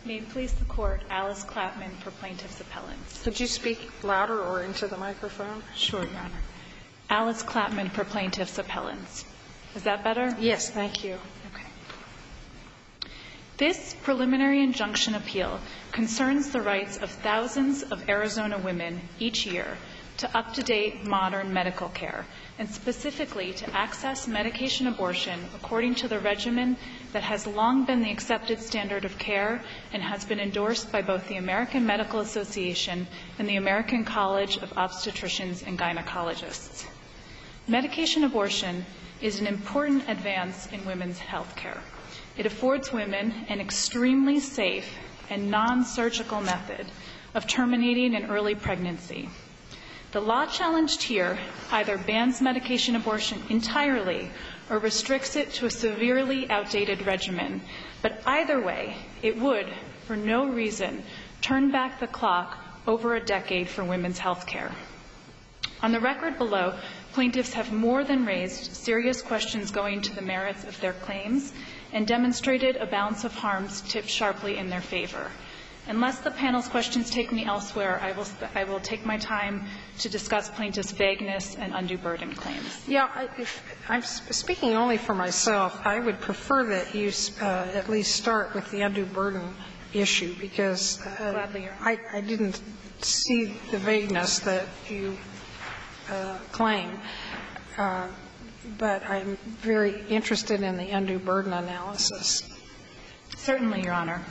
May it please the Court, Alice Clapman for Plaintiff's Appellants. Could you speak louder or into the microphone? Sure, Your Honor. Alice Clapman for Plaintiff's Appellants. Is that better? Yes, thank you. Okay. This preliminary injunction appeal concerns the rights of thousands of Arizona women each year to up-to-date modern medical care, and specifically to access medication abortion according to the regimen that has long been the accepted standard of care and has been endorsed by both the American Medical Association and the American College of Obstetricians and Gynecologists. Medication abortion is an important advance in women's health care. It affords women an extremely safe and non-surgical method of terminating an early pregnancy. The law challenged here either bans medication abortion entirely or restricts it to a severely outdated regimen, but either way, it would, for no reason, turn back the clock over a decade for women's health care. On the record below, plaintiffs have more than raised serious questions going to the merits of their claims and demonstrated a balance of harms tipped sharply in their favor. Unless the panel's questions take me elsewhere, I will take my time to discuss plaintiffs' vagueness and undue burden claims. Yeah, if I'm speaking only for myself, I would prefer that you at least start with the undue burden issue, because I didn't see the vagueness that you claim. But I'm very interested in the undue burden analysis. Certainly, Your Honor.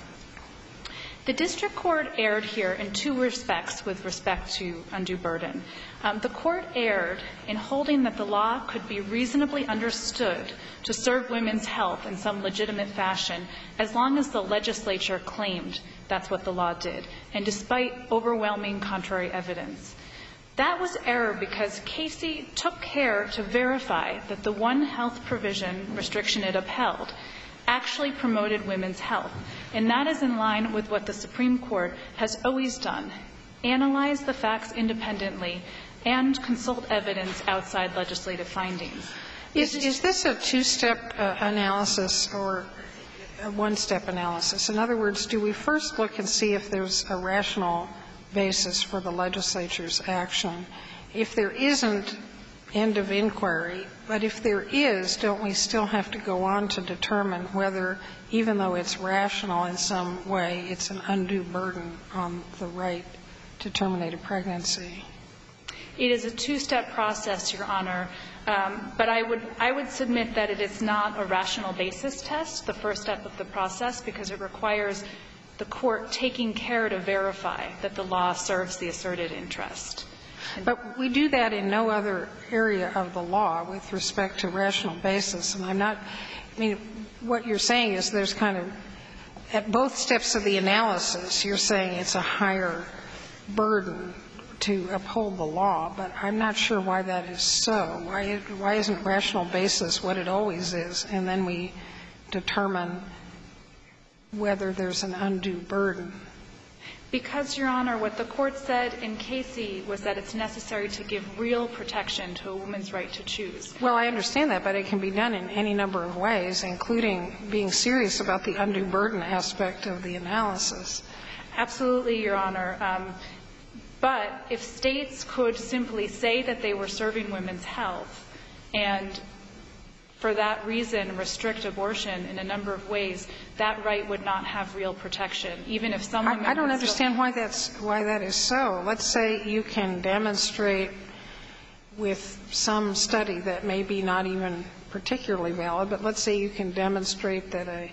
The district court erred here in two respects with respect to undue burden. The court erred in holding that the law could be reasonably understood to serve women's health in some legitimate fashion as long as the legislature claimed that's what the law did, and despite overwhelming contrary evidence. That was error because Casey took care to verify that the one health provision restriction it upheld actually promoted women's health, and that is in line with what the Supreme Court has always done: analyze the facts independently and consult evidence outside legislative findings. Is this a two-step analysis or a one-step analysis? In other words, do we first look and see if there's a rational basis for the legislature's action? If there isn't, end of inquiry. But if there is, don't we still have to go on to determine whether, even though it's rational in some way, it's an undue burden on the right to terminate a pregnancy? It is a two-step process, Your Honor. But I would submit that it is not a rational basis test, the first step of the process, because it requires the court taking care to verify that the law serves the asserted interest. But we do that in no other area of the law with respect to rational basis. And I'm not – I mean, what you're saying is there's kind of – at both steps of the analysis, you're saying it's a higher burden to uphold the law, but I'm not sure why that is so. Why isn't rational basis what it always is, and then we determine whether there's an undue burden? Because, Your Honor, what the Court said in Casey was that it's necessary to give real protection to a woman's right to choose. Well, I understand that, but it can be done in any number of ways, including being serious about the undue burden aspect of the analysis. Absolutely, Your Honor. But if states could simply say that they were serving women's health and for that reason restrict abortion in a number of ways, that right would not have real protection, even if some women – I don't understand why that is so. Let's say you can demonstrate with some study that may be not even particularly valid, but let's say you can demonstrate that a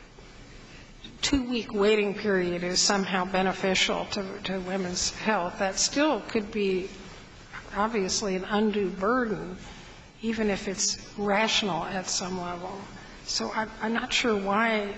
2-week waiting period is somehow beneficial to women's health. That still could be obviously an undue burden, even if it's rational at some level. So I'm not sure why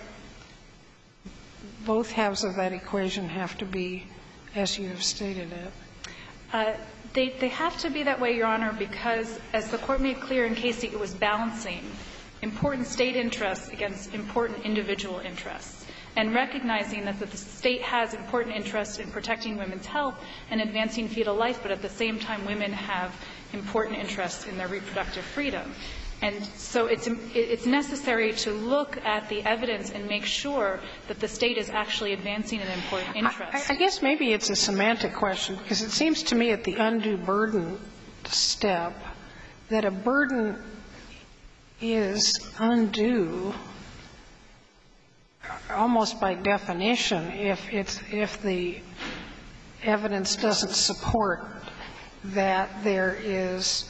both halves of that equation have to be as you have stated it. They have to be that way, Your Honor, because, as the Court made clear in Casey, it was balancing important state interests against important individual interests, and recognizing that the state has important interests in protecting women's health and advancing fetal life, but at the same time women have important interests in their reproductive freedom. And so it's necessary to look at the evidence and make sure that the State is actually advancing an important interest. I guess maybe it's a semantic question, because it seems to me at the undue burden step that a burden is undue almost by definition if the evidence doesn't support that there is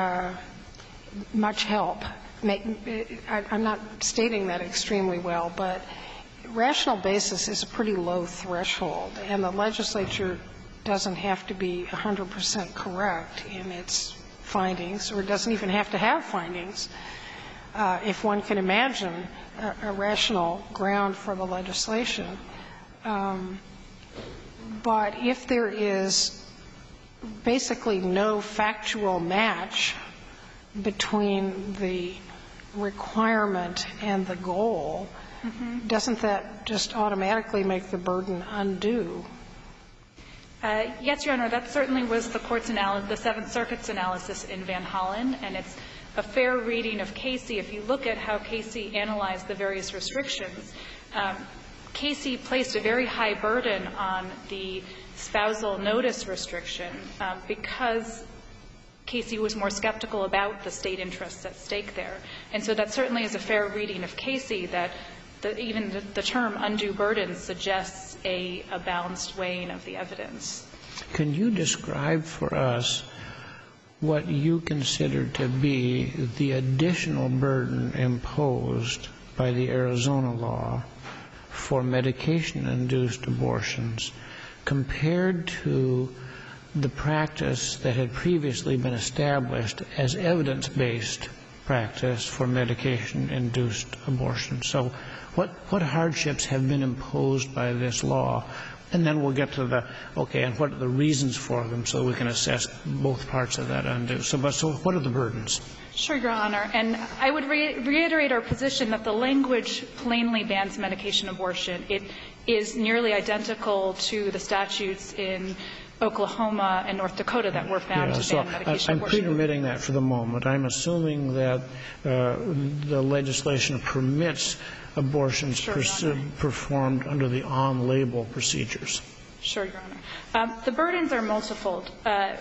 much help. I'm not stating that extremely well, but rational basis is a pretty low threshold, and the legislature doesn't have to be 100% correct in its findings, or doesn't even have to have findings, if one can imagine a rational ground for the legislation. But if there is basically no factual match between the requirement and the goal, doesn't that just automatically make the burden undue? Yes, Your Honor. That certainly was the Court's the Seventh Circuit's analysis in Van Hollen, and it's a fair reading of Casey. If you look at how Casey analyzed the various restrictions, Casey placed a very high burden on the spousal notice restriction because Casey was more skeptical about the State interests at stake there. And so that certainly is a fair reading of Casey, that even the term undue burden suggests a balanced weighing of the evidence. Can you describe for us what you consider to be the additional burden imposed by the Arizona law for medication-induced abortions compared to the practice that had previously been established as evidence-based practice for medication-induced abortion? So what hardships have been imposed by this law? And then we'll get to and what are the reasons for them so we can assess both parts of that undue. So what are the burdens? Sure, Your Honor. And I would reiterate our position that the language plainly bans medication abortion. It is nearly identical to the statutes in Oklahoma and North Dakota that were found to ban medication I'm abortion. pre-permitting that for the moment. I'm assuming that the legislation permits abortions performed under the on-label procedures. Sure, Your Honor. The burdens are multifold.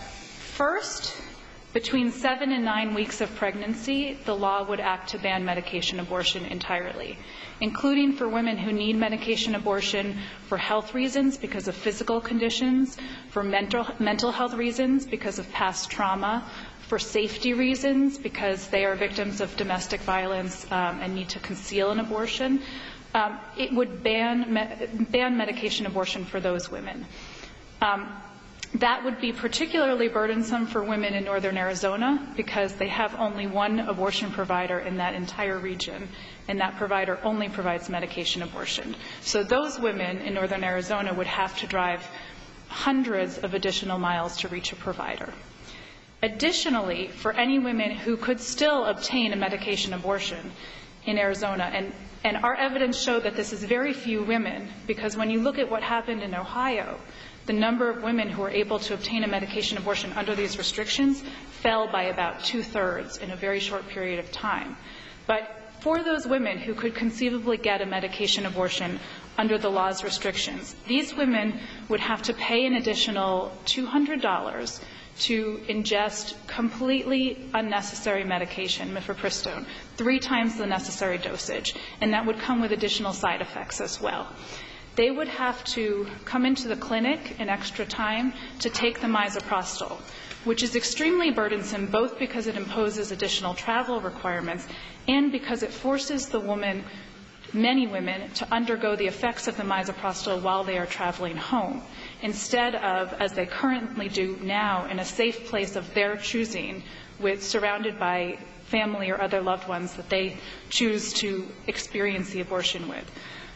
First, between 7 and 9 weeks of pregnancy, the law would act to ban medication abortion entirely, including for women who need medication abortion for health reasons because of physical conditions, for mental health reasons because of past trauma, for safety reasons because they are victims of domestic violence and need to conceal an abortion. It would ban medication abortion for those women. That would be particularly burdensome for women in northern Arizona because they have only one abortion provider in that entire region, and that provider only provides medication abortion. So those women in northern Arizona would have to drive hundreds of additional miles to reach a provider. Additionally, for any women who could still obtain a medication abortion in Arizona, and our evidence showed that this is very few women, because when you look at what happened in Ohio, the number of women who were able to obtain a medication abortion under these restrictions fell by about 2/3 in a very short period of time. But for those women who could conceivably get a medication abortion under the law's restrictions, these women would have to pay an additional $200 to ingest completely unnecessary medication, mifepristone, 3 times the necessary dosage, and that would come with additional side effects as well. They would have to come into the clinic an extra time to take the misoprostol, which is extremely burdensome both because it imposes additional travel requirements and because it forces the woman, many women, to undergo the effects of the misoprostol while they are traveling home, instead of, as they currently do now, in a safe place of their choosing, surrounded by family or other loved ones that they choose to experience the abortion with.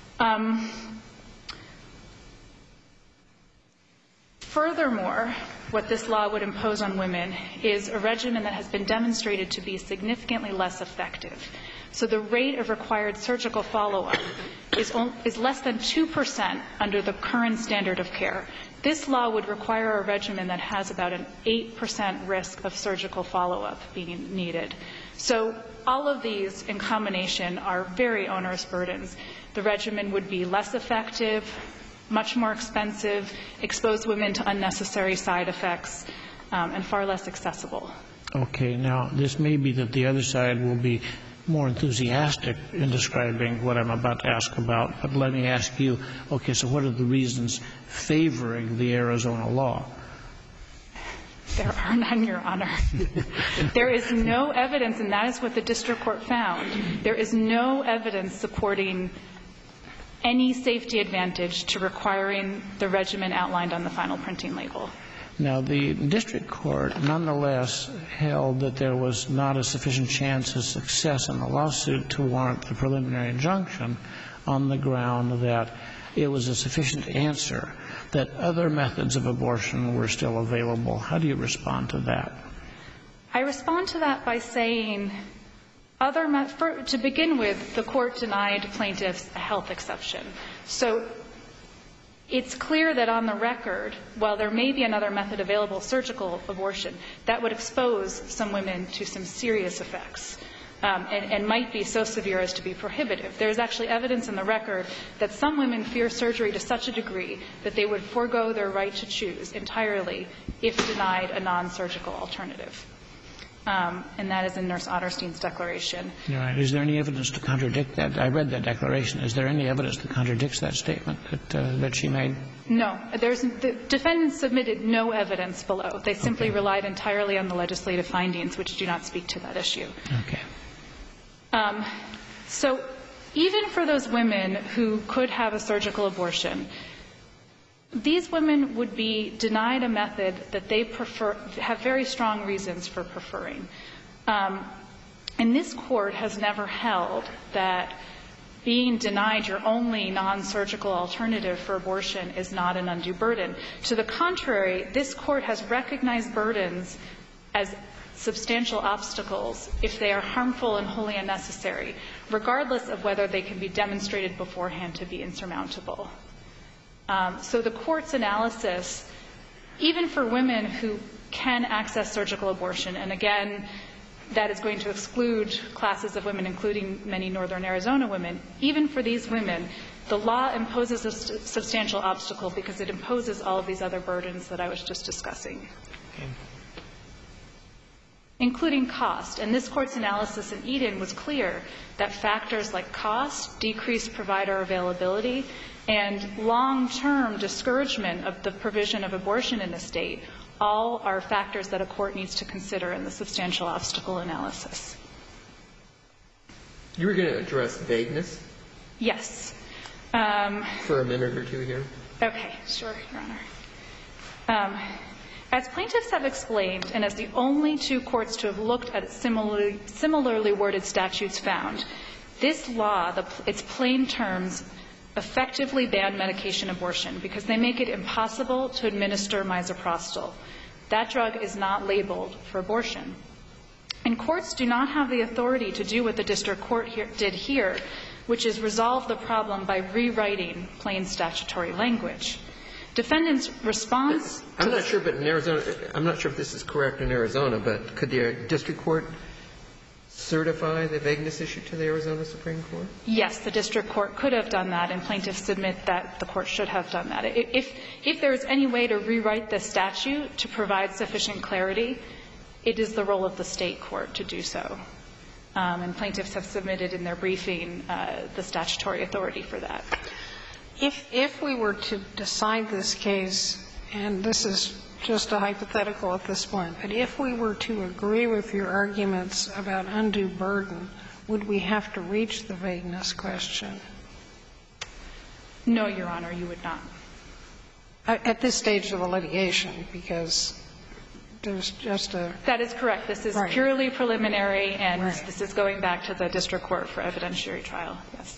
Furthermore, what this law would impose on women is a regimen that has been demonstrated to be significantly less effective. So the rate of required surgical follow-up is less than 2% under the current standard of care. This law would require a regimen that has about an 8% risk of surgical follow-up being needed. So all of these in combination are very onerous burdens. The regimen would be less effective, much more expensive, expose women to unnecessary side effects, and far less accessible. Okay. Now, this may be that the other side will be more enthusiastic in describing what I'm about to ask about, but let me ask you, okay, so what are the reasons favoring the Arizona law? There are none, Your Honor. There is no evidence, and that is what the district court found. There is no evidence supporting any safety advantage to requiring the regimen outlined on the final printing label. Now, the district court nonetheless held that there was not a sufficient chance of success in the lawsuit to warrant the preliminary injunction on the ground that it was a sufficient answer that other methods of abortion were still available. How do you respond to that? I respond to that by saying, to begin with, the court denied plaintiffs a health exception. So it's clear that on the record, while there may be another method available, surgical abortion, that would expose some women to some serious effects and might be so severe as to be prohibitive. There's actually evidence in the record that some women fear surgery to such a degree that they would forego their right to choose entirely if denied a non-surgical alternative. And that is in Nurse Otterstein's declaration. All right. Is there any evidence to contradict that? I read that declaration. Is there any evidence that contradicts that statement that she made? No. The defendants submitted no evidence below. They simply relied entirely on the legislative findings, which do not speak to that issue. Okay. So even for those women who could have a surgical abortion, these women would be denied a method that they prefer, have very strong reasons for preferring. And this court has never held that being denied your only non-surgical alternative for abortion is not an undue burden. To the contrary, this court has recognized burdens as substantial obstacles if they are harmful and wholly unnecessary, regardless of whether they can be demonstrated beforehand to be insurmountable. So the court's analysis, even for women who can access surgical abortion, and again, that is going to exclude classes of women, including many northern Arizona women, even for these women, the law imposes a substantial obstacle because it imposes all of these other burdens that I was just discussing, including cost. And this court's analysis in Eden was clear that factors like cost, decreased provider availability, and long-term discouragement of the provision of abortion in the state all are factors that a court needs to consider in the substantial obstacle analysis. You were going to address vagueness? Yes. For a minute or two here. Okay, sure, Your Honor. As plaintiffs have explained, and as the only two courts to have looked at similarly worded statutes found, this law, its plain terms, effectively ban medication abortion because they make it impossible to administer misoprostol. That drug is not labeled for abortion. And courts do not have the authority to do what the district court did here, which is resolve the problem by rewriting plain statutory language. Defendants' response... I'm not sure, but in Arizona, I'm not sure if this is correct in Arizona, but could the district court certify the vagueness issue to the Arizona Supreme Court? Yes, the district court could have done that, and plaintiffs submit that the court should have done that. If there is any way to rewrite the statute to provide sufficient clarity, it is the role of the state court to do so. And plaintiffs have submitted in their briefing the statutory authority for that. If we were to decide this case, and this is just a hypothetical at this point, but if we were to agree with your arguments about undue burden, would we have to reach the vagueness question? No, Your Honor, you would not. At this stage of the litigation, because there's just a... That is correct. This is purely preliminary, and this is going back to the district court for evidentiary trial. Yes.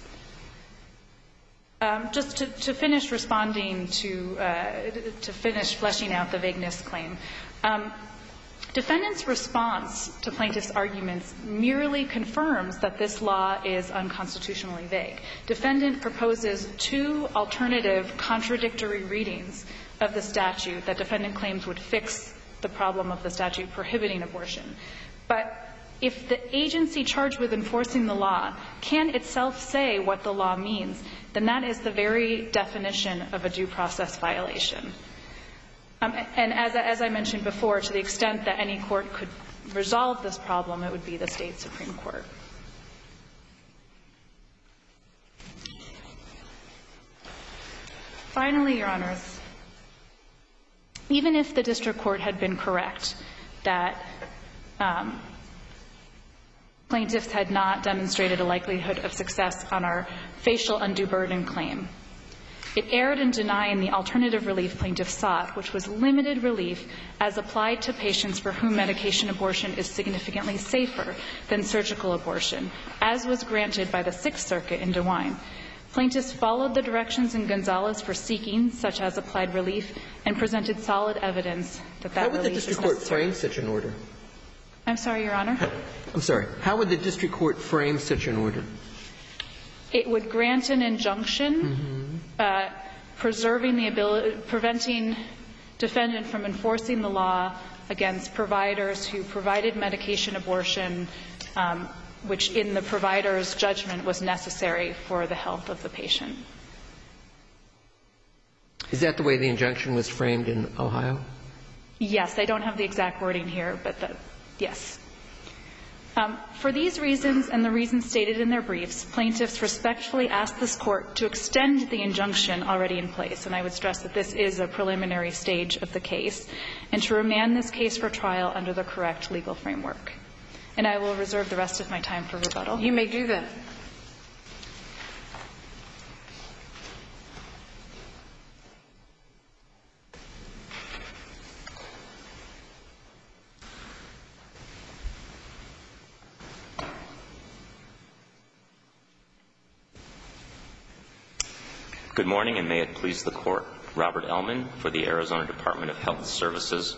Just to finish responding to finish fleshing out the vagueness claim, defendants' response to plaintiffs' arguments merely confirms that this law is unconstitutionally vague. Defendant proposes two alternative contradictory readings of the statute that defendant claims would fix the problem of the statute prohibiting abortion. But if the agency charged with enforcing the law can itself say what the law means, then that is the very definition of a due process violation. And as I mentioned before, to the extent that any court could resolve this problem, it would be the State Supreme Court. Finally, Your Honors, even if the district court had been correct that plaintiffs had not demonstrated a likelihood of success on our facial undue burden claim, it erred in denying the alternative relief plaintiffs sought, which was limited relief as applied to patients for whom medication abortion is significantly safer than surgical abortion, as was granted by the Sixth Circuit in DeWine. Plaintiffs followed the directions in Gonzalez for seeking such as applied relief and presented solid evidence that that relief is necessary. How would the district court frame such an order? I'm sorry, Your Honor? I'm sorry. How would the district court frame such an order? It would grant an injunction preserving the ability, preventing defendant from enforcing the law against providers who provided medication abortion, which in the provider's judgment was necessary for the health of the patient. Is that the way the injunction was framed in Ohio? Yes. I don't have the exact wording here, but yes. For these reasons and the reasons stated in their briefs, plaintiffs respectfully ask this Court to extend the injunction already in place, and I would stress that this is a preliminary stage of the case, and to remand this case for trial under the correct legal framework. And I will reserve the rest of my time for rebuttal. You may do that. Good morning, and may it please the Court. Robert Ellman for the Arizona Department of Health Services.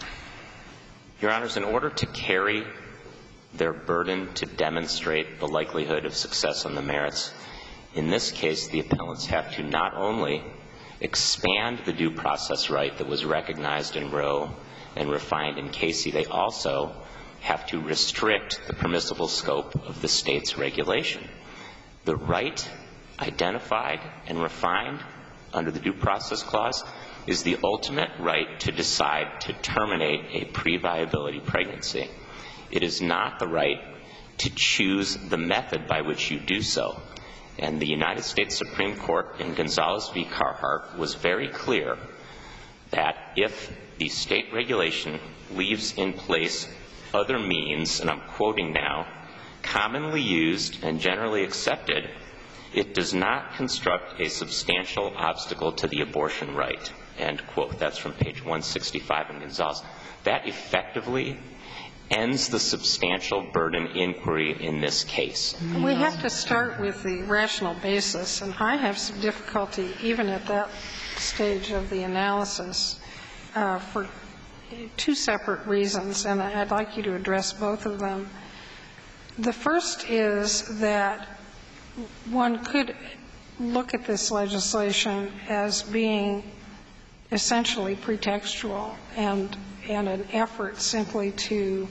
Your Honors, in order to carry their burden to demonstrate the likelihood of success on the merits, in this case, the appellants have to not only expand the due process right that was recognized in Roe and refined in Casey, they also have to restrict the permissible scope of the state's regulation. The right identified and refined under the Due Process Clause is the ultimate right to decide to terminate a pre-viability pregnancy. It is not the right to choose the method by which you do so. And the United States Supreme Court in Gonzalez v. Carhart was very clear that if the state regulation leaves in place other means, and I'm quoting now, commonly used and generally accepted, it does not construct a substantial obstacle to the abortion right, end quote. That's from page 165 in Gonzalez. That effectively ends the substantial burden inquiry in this case. We have to start with the rational basis, and I have some difficulty even at that stage of the analysis for two separate reasons, and I'd like you to address both of them. The first is that one could look at this legislation as being essentially pretextual and an effort simply to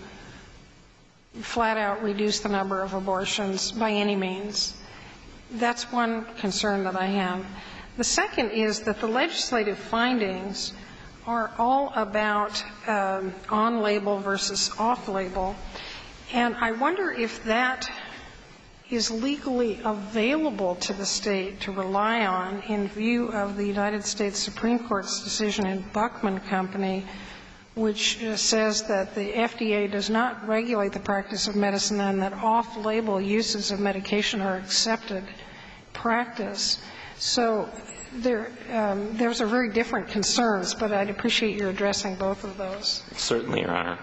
flat out reduce the number of abortions by any means. That's one concern that I have. The second is that the legislative findings are all about on-label versus off-label, and I wonder if that is legally available to the state to rely on in view of the United States Supreme Court's decision in Buckman Company, which says that the FDA does not regulate the practice of medicine and that off-label uses of medication are accepted practice. So those are very different concerns, but I'd appreciate your addressing both of those. Certainly, Your Honor.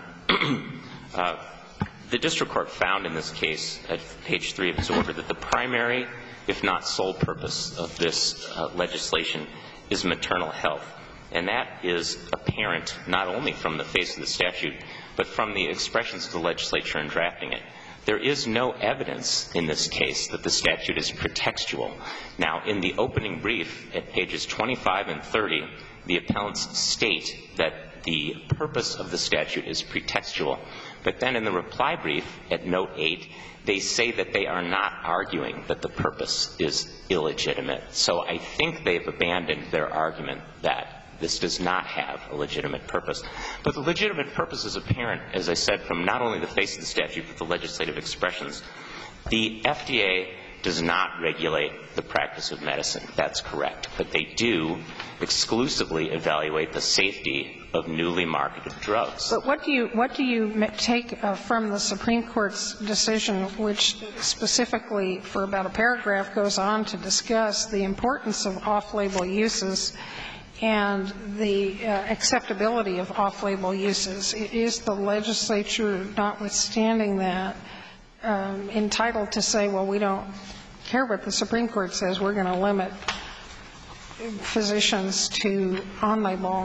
The district court found in this case at page 3 of its order that the primary, if not sole purpose of this legislation is maternal health. And that is apparent not only from the face of the statute, but from the expressions of the legislature in drafting it. There is no evidence in this case that the statute is pretextual. Now, in the opening brief at pages 25 and 30, the appellants state that the purpose of the statute is pretextual. But then in the reply brief at Note 8, they say that they are not arguing that the purpose is illegitimate. So I think they've abandoned their argument that this does not have a legitimate purpose. But the legitimate purpose is apparent, as I said, from not only the face of the statute, but the legislative expressions. The FDA does not regulate the practice of medicine. That's correct. But they do exclusively evaluate the safety of newly marketed drugs. But what do you take from the Supreme Court's decision, which specifically for about a paragraph goes on to discuss the importance of off-label uses and the acceptability of off-label uses? Is the legislature, notwithstanding that, entitled to say, well, we don't care what the Supreme Court says, we're going to limit physicians to on-label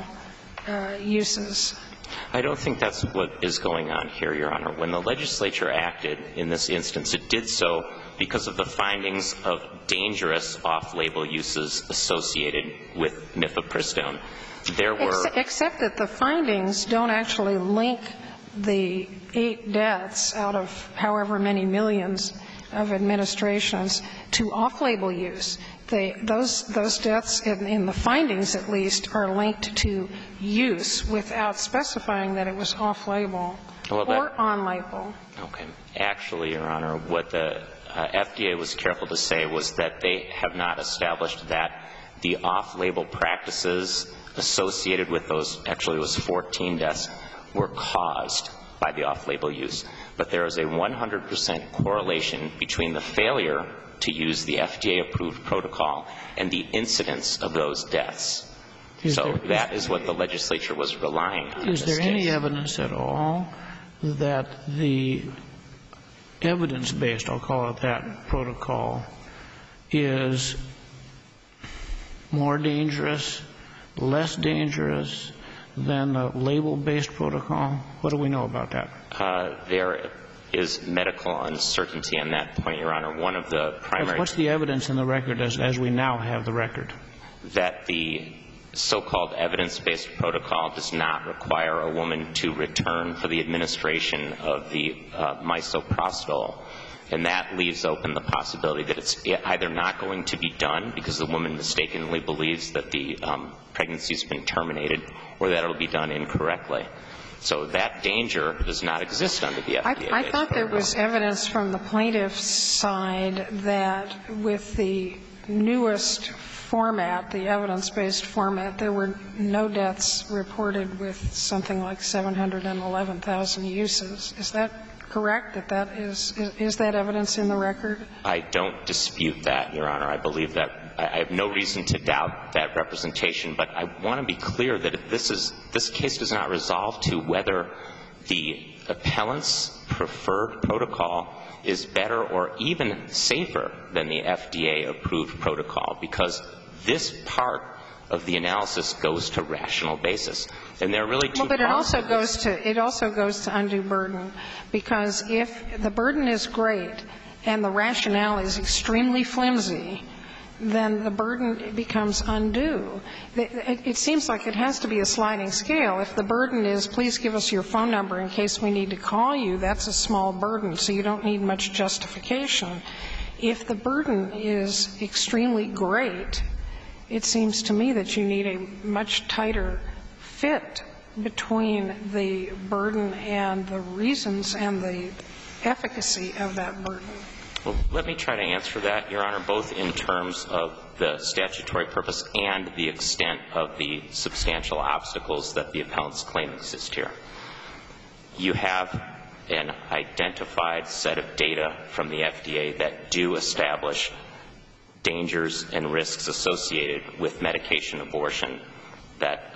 uses? I don't think that's what is going on here, Your Honor. When the legislature acted in this instance, it did so because of the findings of dangerous off-label uses associated with mifepristone. There were Except that the findings don't actually link the 8 deaths out of however many millions of administrations to off-label use. Those deaths, in the findings at least, are linked to use without specifying that it was off-label or on-label. Okay. Actually, Your Honor, what the FDA was careful to say was that they have not established that the off-label practices associated with those, actually it was 14 deaths, were caused by the off-label use. But there is a 100% correlation between the failure to use the FDA-approved protocol and the incidence of those deaths. So that is what the legislature was relying on. Is there any evidence at all that the evidence-based, I'll call it that, protocol is more dangerous, less dangerous than the label-based protocol? What do we know about that? There is medical uncertainty on that point, Your Honor. One of the primary... What's the evidence in the record as we now have the record? That the so-called evidence-based protocol does not require a woman to return for the administration of the misoprostol. And that leaves open the possibility that it's either not going to be done because the woman mistakenly believes that the pregnancy has been terminated, or that it will be done incorrectly. So that danger does not exist under the FDA. I thought there was evidence from the plaintiff's side that with the newest format, the evidence-based format, there were no deaths reported with something like 711,000 uses. Is that correct? Is that evidence in the record? I don't dispute that, Your Honor. I believe that. I have no reason to doubt that representation, but I want to be clear that this case does not resolve to whether the appellant's preferred protocol is better or even safer than the FDA-approved protocol, because this part of the analysis goes to rational basis. And there are really two parts. But it also goes to undue burden, because if the burden is great and the rationale is extremely flimsy, then the burden becomes undue. It seems like it has to be a sliding scale. If the burden is, please give us your phone number in case we need to call you, that's a small burden, so you don't need much justification. If the burden is extremely great, it seems to me that you need a much tighter fit between the burden and the reasons and the efficacy of that burden. Well, let me try to answer that, Your Honor, both in terms of the statutory purpose and the extent of the substantial obstacles that the appellants claim exist here. You have an identified set of data from the FDA that do establish dangers and risks associated with medication abortion that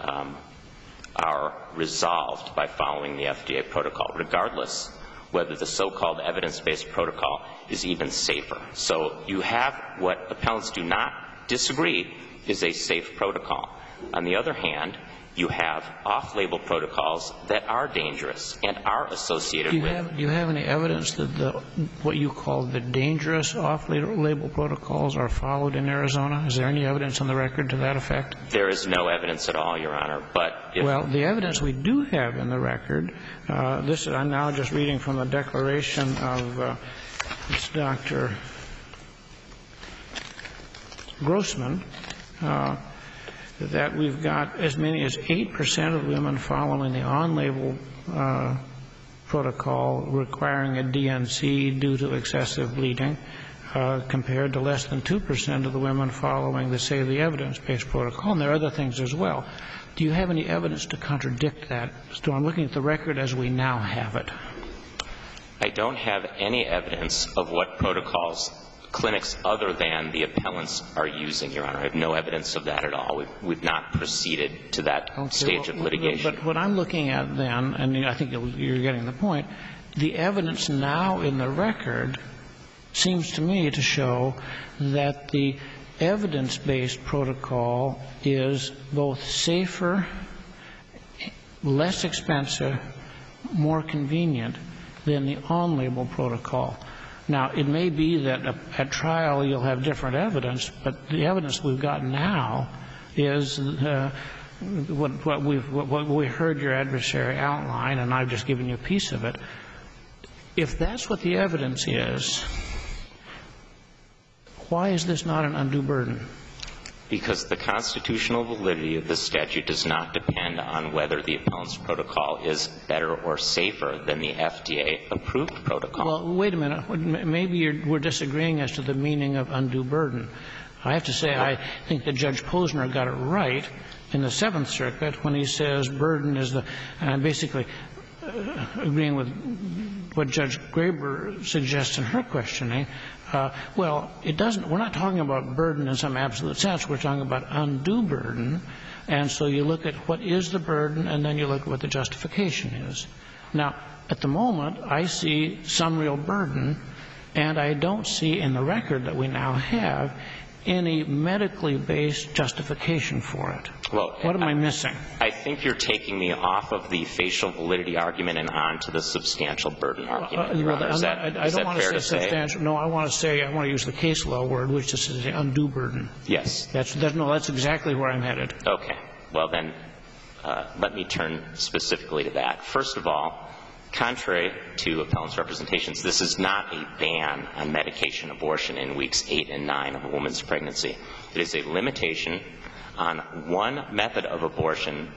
are resolved by following the FDA protocol, regardless whether the so-called evidence-based protocol is even safer. So you have what appellants do not disagree is a safe protocol. On the other hand, you have off-label protocols that are dangerous and are associated with. Do you have any evidence that what you call the dangerous off-label protocols are followed in Arizona? Is there any evidence on the record to that effect? There is no evidence at all, Your Honor. Well, the evidence we do have in the record, I'm now just reading from the declaration of this Dr. Grossman, that we've got as many as 8% of women following the on-label protocol requiring a DNC due to excessive bleeding, compared to less than 2% of the women following the evidence-based protocol. And there are other things as well. Do you have any evidence to contradict that? So I'm looking at the record as we now have it. I don't have any evidence of what protocols clinics other than the appellants are using, Your Honor. I have no evidence of that at all. We've not proceeded to that stage of litigation. But what I'm looking at then, and I think you're getting the point, the evidence now in the record seems to me to show that the evidence-based protocol is both safer, less expensive, more convenient than the on-label protocol. Now, it may be that at trial you'll have different evidence, but the evidence we've got now is what we heard your adversary outline, and I've just given you a piece of it. If that's what the evidence is, why is this not an undue burden? Because the constitutional validity of this statute does not depend on whether the appellant's protocol is better or safer than the FDA-approved protocol. Well, wait a minute. Maybe we're disagreeing as to the meaning of undue burden. I have to say I think that Judge Posner got it right in the Seventh Circuit when he says burden is the – and I'm basically agreeing with what Judge Graber suggests in her questioning. Well, it doesn't – we're not talking about burden in some absolute sense. We're talking about undue burden. And so you look at what is the burden, and then you look at what the justification is. Now, at the moment, I see some real burden, and I don't see in the record that we now have any medically based justification for it. Well, what am I missing? I think you're taking me off of the facial validity argument and on to the substantial burden argument. Is that fair to say? No, I want to use the case law word, which is to say undue burden. Yes. That's exactly where I'm headed. Okay. Well, then, let me turn specifically to that. First of all, contrary to appellant's representations, this is not a ban on medication abortion in weeks 8 and 9 of a woman's pregnancy. It is a limitation on one method of abortion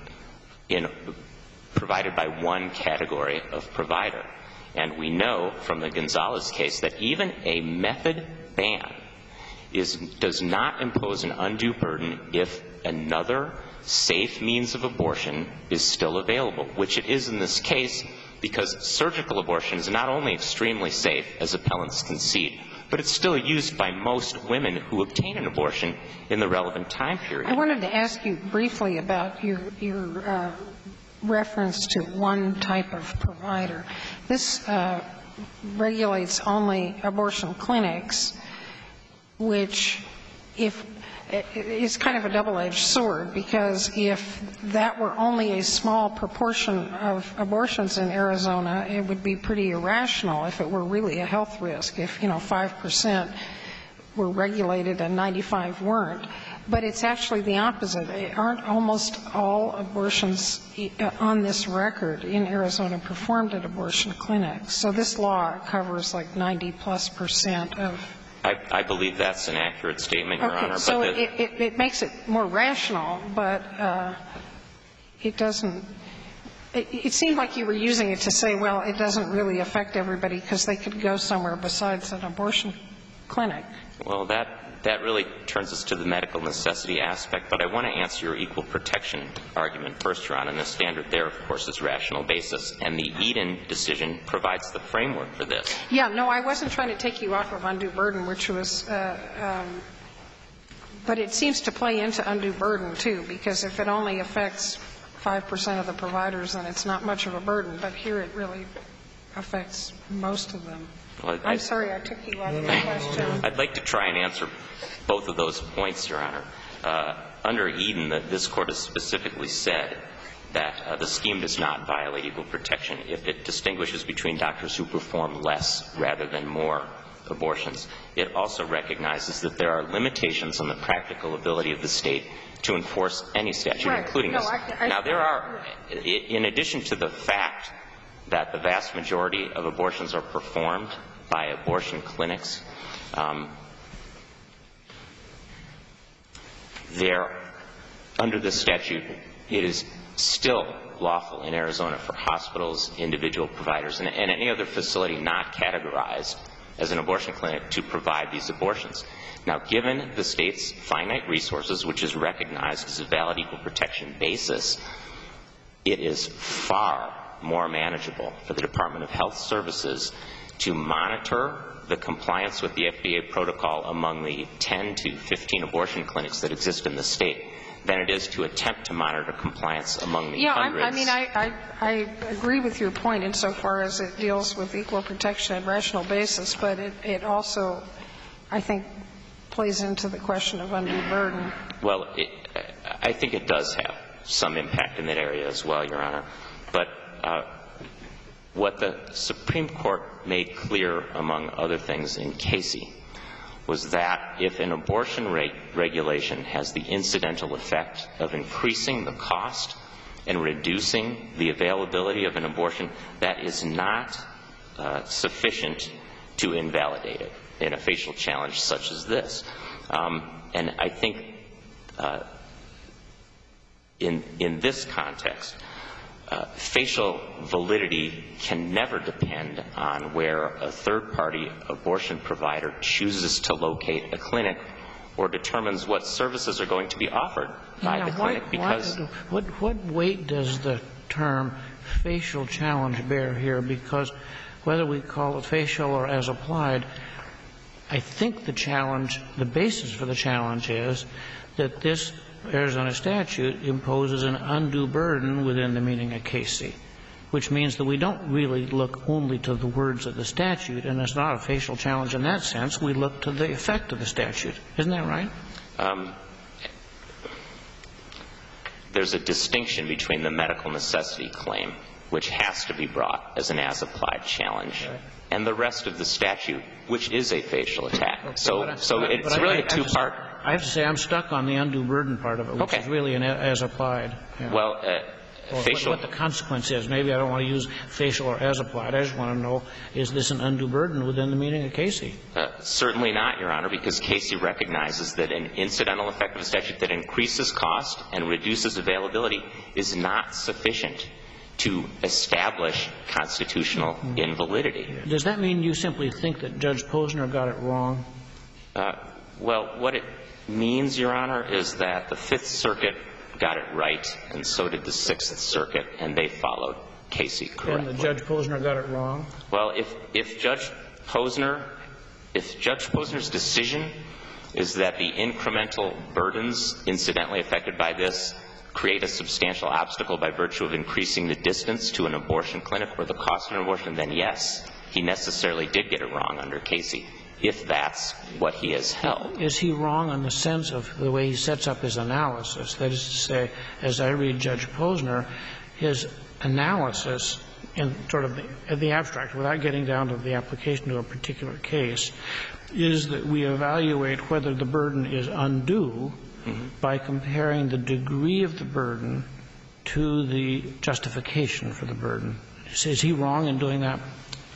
provided by one category of provider. And we know from the Gonzalez case that even a method ban does not impose an undue burden if another safe means of abortion is still available, which it is in this case, because surgical abortion is not only extremely safe, as appellants concede, but it's still used by most women who obtain an abortion in the relevant time period. I wanted to ask you briefly about your reference to one type of provider. This regulates only abortion clinics, which is kind of a double-edged sword, because if that were only a small proportion of abortions in Arizona, it would be pretty irrational if it were really a health risk, if, 5% were regulated and 95 weren't. But it's actually the opposite. Aren't almost all abortions on this record in Arizona performed at abortion clinics? So this law covers like 90+% of... I believe that's an accurate statement, Your Honor. So it makes it more rational, but it doesn't – it seemed like you were using it to say, well, it doesn't really affect everybody because they could go somewhere besides an abortion clinic. Well, that really turns us to the medical necessity aspect, but I want to answer your equal protection argument first, Your Honor, and the standard there, of course, is rational basis, and the Eden decision provides the framework for this. Yeah, no, I wasn't trying to take you off of undue burden, which was but it seems to play into undue burden, too, because if it only affects 5% of the providers, then it's not much of a burden, but here it really affects most of them. Well, I'm sorry I took you off of the question. I'd like to try and answer both of those points, Your Honor. under Eden, this Court has specifically said that the scheme does not violate equal protection if it distinguishes between doctors who perform less rather than more abortions. It also recognizes that there are limitations on the practical ability of the state to enforce any statute, including this. Now, there are, in addition to the fact that the vast majority of abortions are performed by abortion clinics, under this statute, it is still lawful in Arizona for hospitals, individual providers, and any other facility not categorized as an abortion clinic to provide these abortions. Now, given the state's finite resources, which is recognized as a valid equal protection basis, it is far more manageable for the Department of Health Services to monitor the compliance with the FDA protocol among the 10 to 15 abortion clinics that exist in the state than it is to attempt to monitor compliance among the hundreds. I agree with your point insofar as it deals with equal protection and rational basis, but it also, I think, plays into the question of undue burden. Well, I think it does have some impact in that area as well, Your Honor. But what the Supreme Court made clear, among other things, in Casey, was that if an abortion regulation has the incidental effect of increasing the cost and reducing the availability of an abortion, that is not sufficient to invalidate it in a facial challenge such as this. And I think in this context, facial validity can never depend on where a third-party abortion provider chooses to locate a clinic or determines what services are going to be offered by the clinic. Because what weight does the term facial challenge bear here? Because whether we call it facial or as applied, I think the challenge, the basis for the challenge is that this Arizona statute imposes an undue burden within the meaning of Casey, which means that we don't really look only to the words of the statute, and it's not a facial challenge in that sense. We look to the effect of the statute. Isn't that right? There's a distinction between the medical necessity claim, which has to be brought as an as-applied challenge, and the rest of the statute, which is a facial attack. So it's really a two-part. I have to say I'm stuck on the undue burden part of it, which is really an as-applied. Yeah. Well, facial. What the consequence is. Maybe I don't want to use facial or as-applied. I just want to know, is this an undue burden within the meaning of Casey? Certainly not, Your Honor, because Casey recognizes that an incidental effect of a statute that increases cost and reduces availability is not sufficient to establish constitutional invalidity. Does that mean you simply think that Judge Posner got it wrong? Well, what it means, Your Honor, is that the Fifth Circuit got it right, and so did the Sixth Circuit, and they followed Casey correctly. And Judge Posner got it wrong? Well, if Judge Posner's decision is that the incremental burdens incidentally affected by this create a substantial obstacle by virtue of increasing the distance to an abortion clinic or the cost of an abortion, then yes, he necessarily did get it wrong under Casey, if that's what he has held. Is he wrong in the sense of the way he sets up his analysis? That is to say, as I read Judge Posner, his analysis in sort of the abstract, without getting down to the application to a particular case, is that we evaluate whether the burden is undue by comparing the degree of the burden to the justification for the burden. Is he wrong in doing that?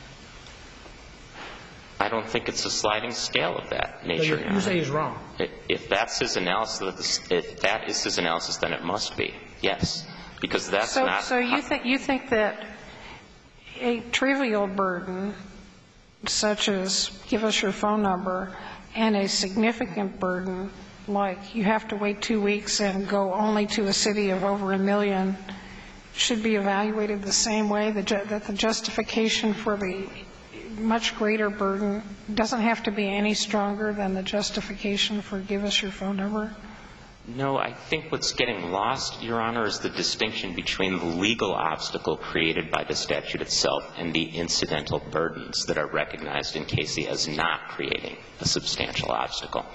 I don't think it's a sliding scale of that nature. So you say he's wrong. If that's his analysis, if that is his analysis, then it must be, yes, because that's not. So you think that a trivial burden, such as give us your phone number, and a significant burden, like you have to wait 2 weeks and go only to a city of over 1 million, should be evaluated the same way, that the justification for the much greater burden doesn't have to be any stronger than the justification for give us your phone number? No, I think what's getting lost, Your Honor, is the distinction between the legal obstacle created by the statute itself and the incidental burdens that are recognized in Casey as not creating a substantial obstacle.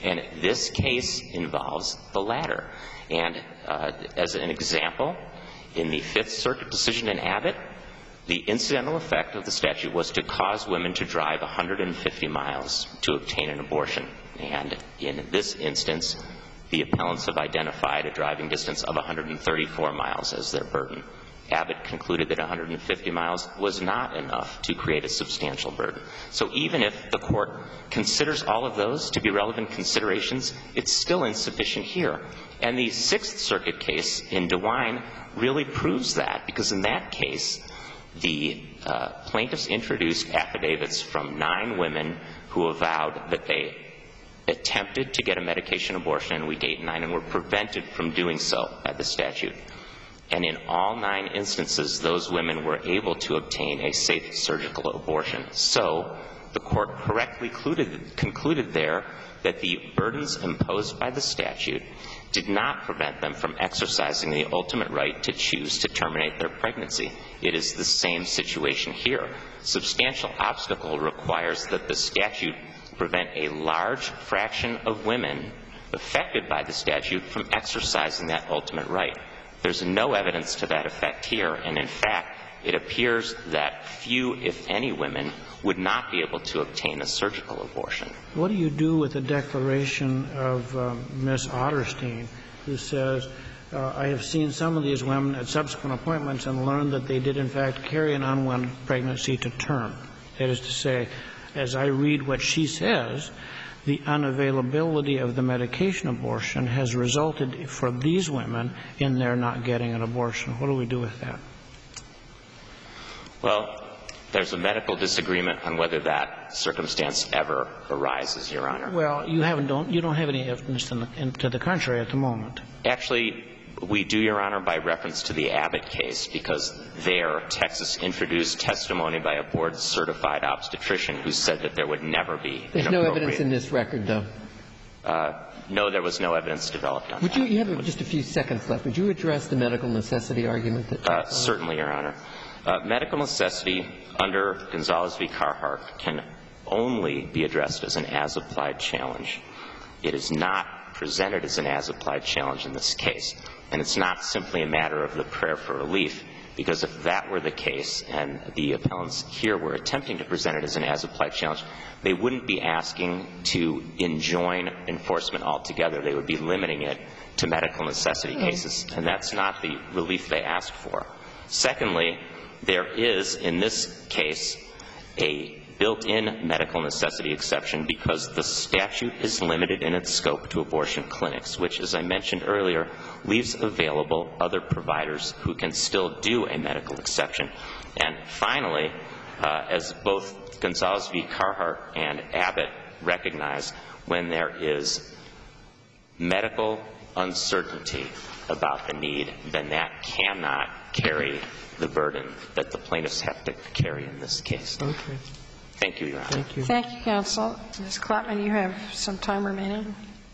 And this case involves the latter. And as an example, in the Fifth Circuit decision in Abbott, the incidental effect of the statute was to cause women to drive 150 miles to obtain an abortion. And in this instance, the appellants have identified a driving distance of 134 miles as their burden. Abbott concluded that 150 miles was not enough to create a substantial burden. So even if the court considers all of those to be relevant considerations, it's still insufficient here. And the Sixth Circuit case in DeWine really proves that, because in that case, the plaintiffs introduced affidavits from 9 women who avowed that they attempted to get a medication abortion in week 8 and 9 and were prevented from doing so by the statute. And in all 9 instances, those women were able to obtain a safe surgical abortion. So the court correctly concluded there that the burdens imposed by the statute did not prevent them from exercising the ultimate right to choose to terminate their pregnancy. It is the same situation here. Substantial obstacle requires that the statute prevent a large fraction of women affected by the statute from exercising that ultimate right. There's no evidence to that effect here, and in fact, it appears that few, if any, women would not be able to obtain a surgical abortion. What do you do with the declaration of Ms. Otterstein, who says, I have seen some of these women at subsequent appointments and learned that they did, in fact, carry an unwanted pregnancy to term. That is to say, as I read what she says, the unavailability of the medication abortion has resulted for these women in their not getting an abortion. What do we do with that? Well, there's a medical disagreement on whether that circumstance ever arises, Your Honor. Well, you don't have any evidence to the contrary at the moment. Actually, we do, Your Honor, by reference to the Abbott case, because there Texas introduced testimony by a board-certified obstetrician who said that there would never be There's no evidence in this record, though. No, there was no evidence developed on that. You have just a few seconds left. Would you address the medical necessity argument? Certainly, Your Honor. Medical necessity under Gonzales v. Carhart can only be addressed as an as-applied challenge. It is not presented as an as-applied challenge in this case. And it's not simply a matter of the prayer for relief, because if that were the case and the appellants here were attempting to present it as an as-applied challenge, they wouldn't be asking to enjoin enforcement altogether. They would be limiting it to medical necessity cases. And that's not the relief they asked for. Secondly, there is, in this case, a built-in medical necessity exception because the statute is limited in its scope to abortion clinics, which, as I mentioned earlier, leaves available other providers who can still do a medical exception. And finally, as both Gonzales v. Carhart and Abbott recognize, when there is medical uncertainty about the need, then that cannot carry the burden that the plaintiffs have to carry in this case. Okay. Thank you, Your Honor. Thank you. Thank you, counsel. Ms. Klopman, you have some time remaining.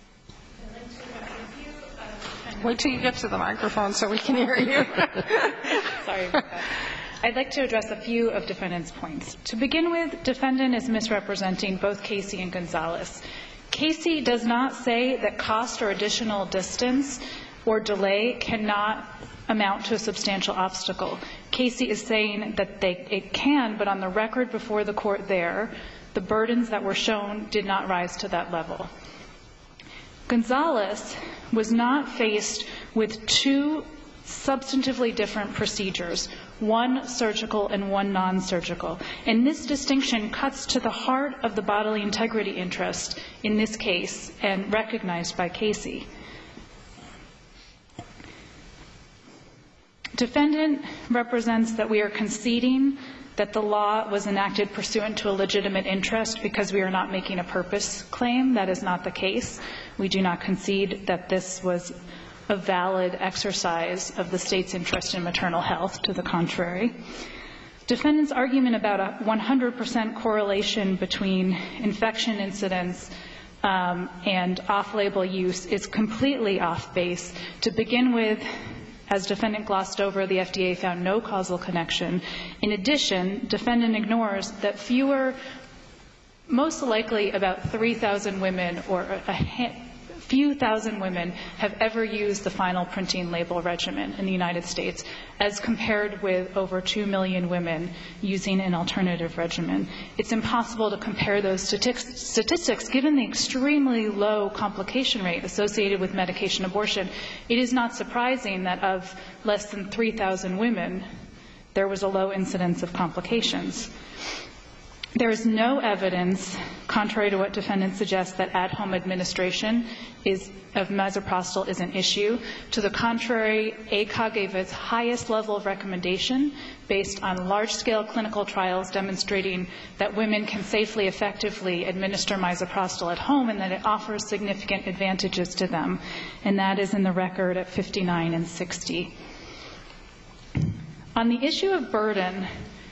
Wait till you get to the microphone so we can hear you. Sorry about that. I'd like to address a few of defendant's points. To begin with, defendant is misrepresenting both Casey and Gonzales. Casey does not say that cost or additional distance or delay cannot amount to a substantial obstacle. Casey is saying that it can, but on the record before the court there, the burdens that were shown did not rise to that level. Gonzales was not faced with 2 substantively different procedures, one surgical and one non-surgical. And this distinction cuts to the heart of the bodily integrity interest in this case and recognized by Casey. Defendant represents that we are conceding that the law was enacted pursuant to a legitimate interest because we are not making a purpose claim. That is not the case. We do not concede that this was a valid exercise of the state's interest in maternal health. To the contrary. Defendant's argument about a 100% correlation between infection incidents and off-label use is completely off base. To begin with, as defendant glossed over, the FDA found no causal connection. In addition, defendant ignores that fewer most likely about 3,000 women or a few thousand women have ever used the final printing label regimen in the United States, as compared with over 2 million women using an alternative regimen. It's impossible to compare those statistics given the extremely low complication rate associated with medication abortion. It is not surprising that of less than 3,000 women, there was a low incidence of complications. There is no evidence, contrary to what defendants suggest, that at-home administration of misoprostol is an issue. To the contrary, ACOG gave its highest level of recommendation based on large-scale clinical trials demonstrating that women can safely, effectively administer misoprostol at home and that it offers significant advantages to them. And that is in the record at 59 and 60. On the issue of burden,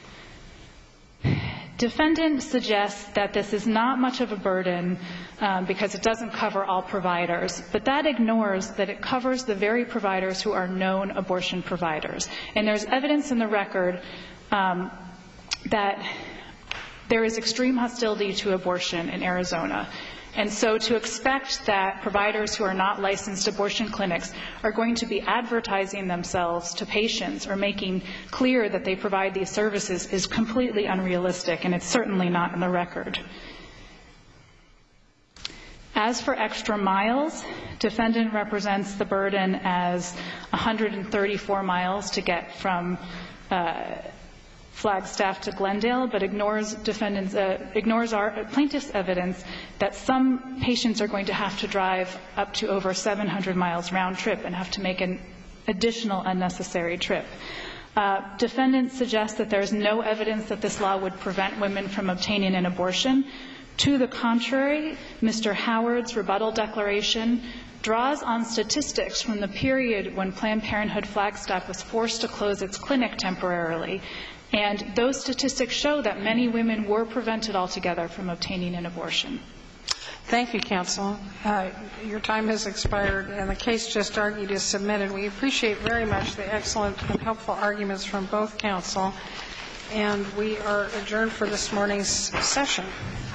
defendant suggests that this is not much of a burden because it doesn't cover all providers, but that ignores that it covers the very providers who are known abortion providers. And there's evidence in the record that there is extreme hostility to abortion in Arizona. And so to expect that providers who are not licensed abortion clinics are going to be advertising themselves to patients or making clear that they provide these services is completely unrealistic, and it's certainly not in the record. As for extra miles, defendant represents the burden as 134 miles to get from Flagstaff to Glendale, but ignores our plaintiff's evidence that some patients are going to have to drive up to over 700 miles round trip and have to make an additional unnecessary trip. Defendants suggest that there is no evidence that this law would prevent women from obtaining an abortion. To the contrary, Mr. Howard's rebuttal declaration draws on statistics from the period when Planned Parenthood Flagstaff was forced to close its clinic temporarily. And those statistics show that many women were prevented altogether from obtaining an abortion. Thank you, counsel. Your time has expired, and the case just argued is submitted. We appreciate very much the excellent and helpful arguments from both counsel, and we are adjourned for this morning's session.